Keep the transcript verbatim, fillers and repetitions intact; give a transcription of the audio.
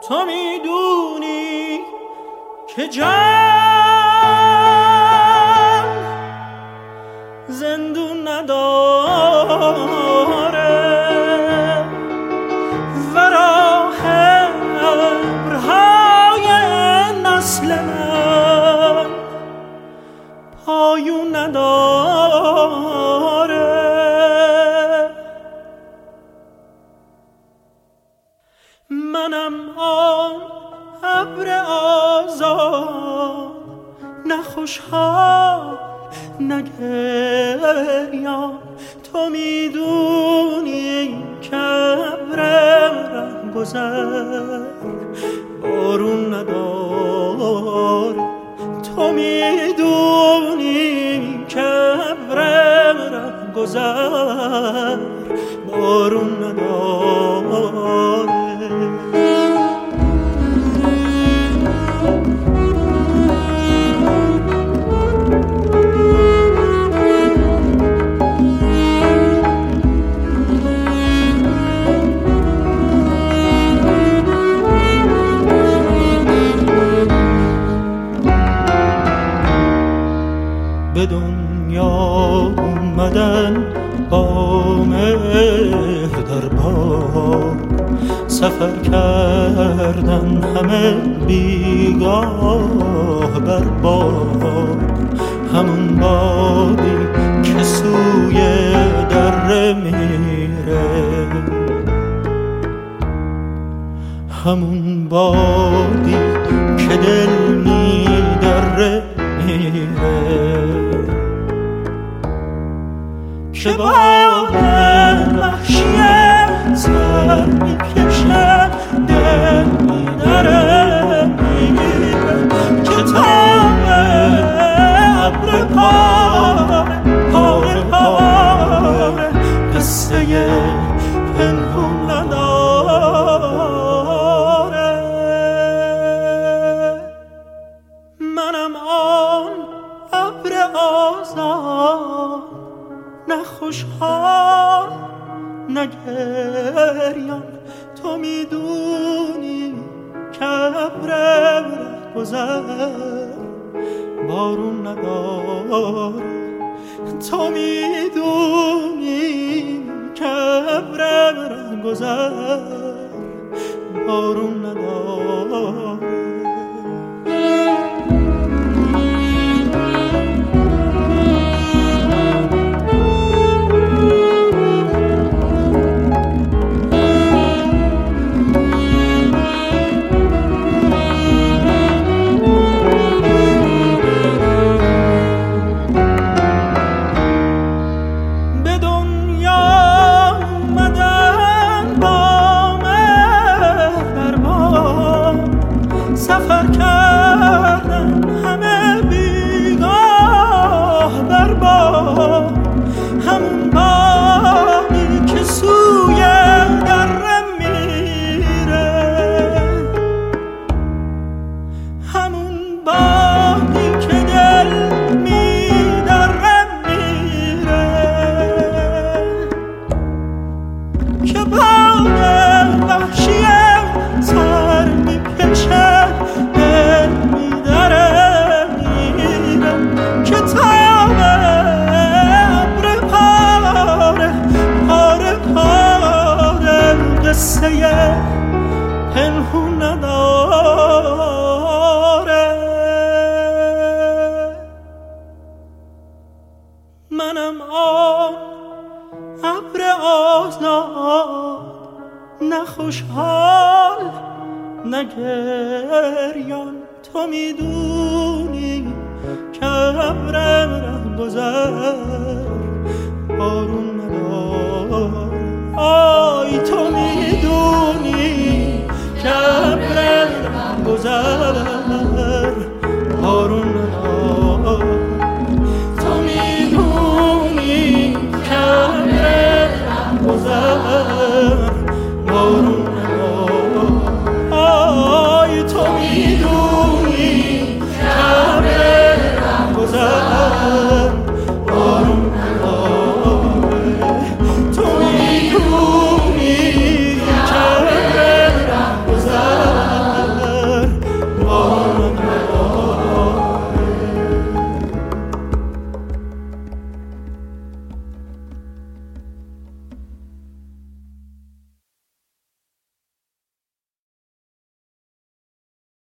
تو میدونی که جان زندون نداره و راه ابرهای نسل من پایون نداره. منم آن ابر آزاد، نه خوشحال نه گریان. تو میدونی که ابر رهگذر بارون نداره. تو میدونی که ابر رهگذر بارون نداره. به دنیا اومدن با مهر در بار، سفر کردن همه بیگاه بر باد. همون بادی که سوی دره میره، همون بادی که دل میدره میره، که باد وحشیه سر میکشه دل میدره میره، که تاب ابر پاره پاره پاره قصه پنهون نداره. منم آن ابر آزاد، نه خوشحال نه گریان. تو میدونی که ابر رهگذر بارون نداره. تو میدونی که ابر رهگذر بارون نداره. سفر کردن همه بیگاه بر باد، همون بادی که سوی دره میره، همون بادی که دل میدره میره، که باد وحشیه سر میکشه دل میدره میره، که تاب ابر پاره پاره پاره قصه پنهون نداره. منم آن ابر آزاد، نه خوشحال نه گریان. تو میدونی که ابر رهگذر